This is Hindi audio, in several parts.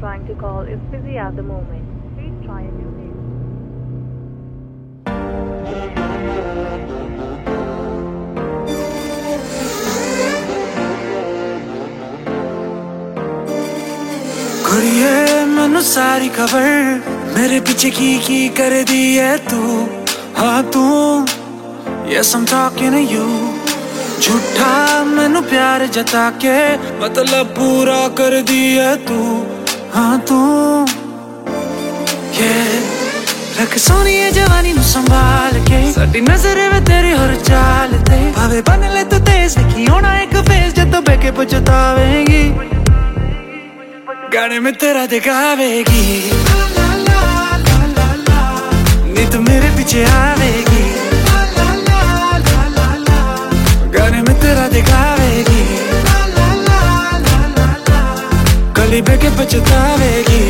trying to call is busy at the moment. Please try a new name. कुड़िए मैनू सारी खबर मेरे पीछे की कर दी है तू। हाँ तू Yes I'm talking to you। झूठा मैनू प्यार जता के मतलब पूरा कर दी है तू। हाँ तू रख सोनी है जवानी नू संभाल के साडी नजर वे तेरी हर चाल ते भावे बन ले तू तेज की होना एक फेस जद बेके पछतावेगी गाने में तेरा दिखावेगी नी तू मेरे पीछे आवेगी गाने में तेरा दिखावेगी गली बेके पछतावेगी।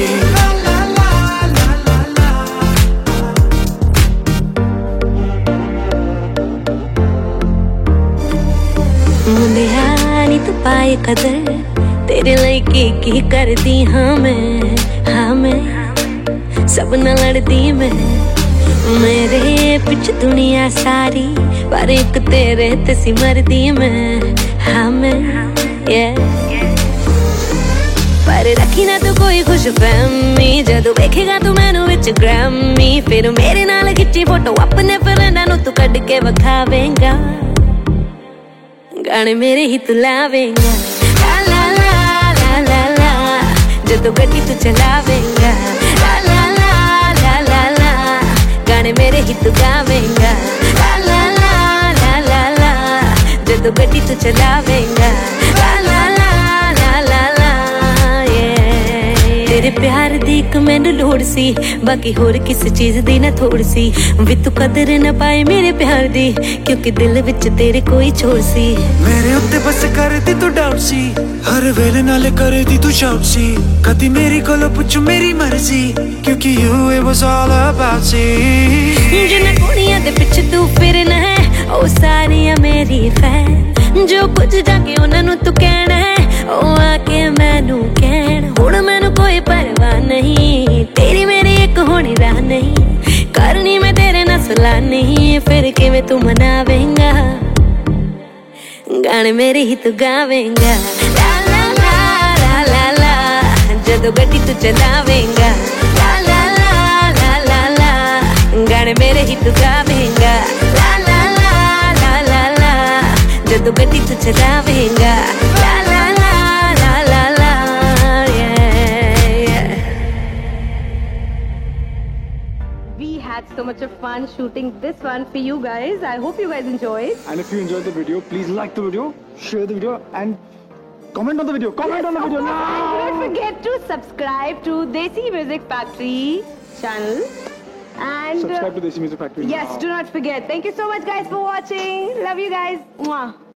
मुंडिया नी तू पाए कदर तेरे लिए की कर दी। हाँ मैं सब न लड़दी मैं मेरे पिछ दुनिया सारी पर एक तेरे ते सिमर दी मैं। हाँ मैं पर रखी ना तू कोई खुश फहमी जदों वेखेगा तू मैनू विच ग्रैमी फिर मेरे नाल खिच्ची फोटो अपने फ्रेंडां नू तू कढ के विखावेंगा गाने मेरे ही तू लावेंगा। ला ला ला ला ला जदों गड्डी तू चलावेंगा ला ला ला ला ला ला गाने मेरे ही तू गावेंगा ला ला ला ला ला ला जदों गड्डी तू चलावेंगा ला ला ला ला ला ला तेरे प्यार दी एक मैनू लोड़ सी बाकी होर किस चीज दी ना थोड़ सी वी तू कदर न पाए मेरे प्यार दी क्योंकि दिल विच तेरे कोई छोड़ सी मेरे उत्ते बस कर दी तू डाउट सी हर वेले नाल कर दी तू शाउट सी कदी मेरी कोलों पुछ मेरी मर्जी क्योंकि you it was all about see जिन्हां कुड़ियां दे पिछ तू फिरना है ओ सारियां मेरी फैन जो कुछ जाके उन्हां नू तू कहना है ओ आके मैनू कहण हुण मैनू कोई परवाह नहीं तेरी मेरी एक होनी राह नहीं करनी मैं तेरे नाल सलाह नहीं फिर किवें तू मनावेंगा गाने मेरे ही तू गावेंगा ला ला ला ला ला ला जदों गड्डी तू चलावेंगा ला ला ला ला ला ला गाने मेरे ही तू गावेंगा ला ला ला ला ला ला जदों गड्डी तू चलावेंगा ला ला ला ला ला ला We had so much of fun shooting this one for you guys. I hope you guys enjoyed. And if you enjoyed the video, please like the video, share the video, and comment on the video. Comment on the video now. And don't forget to subscribe to Desi Music Factory channel. And Subscribe to Desi Music Factory. yes, do not forget. Thank you so much, guys, for watching. Love you guys. Mwah.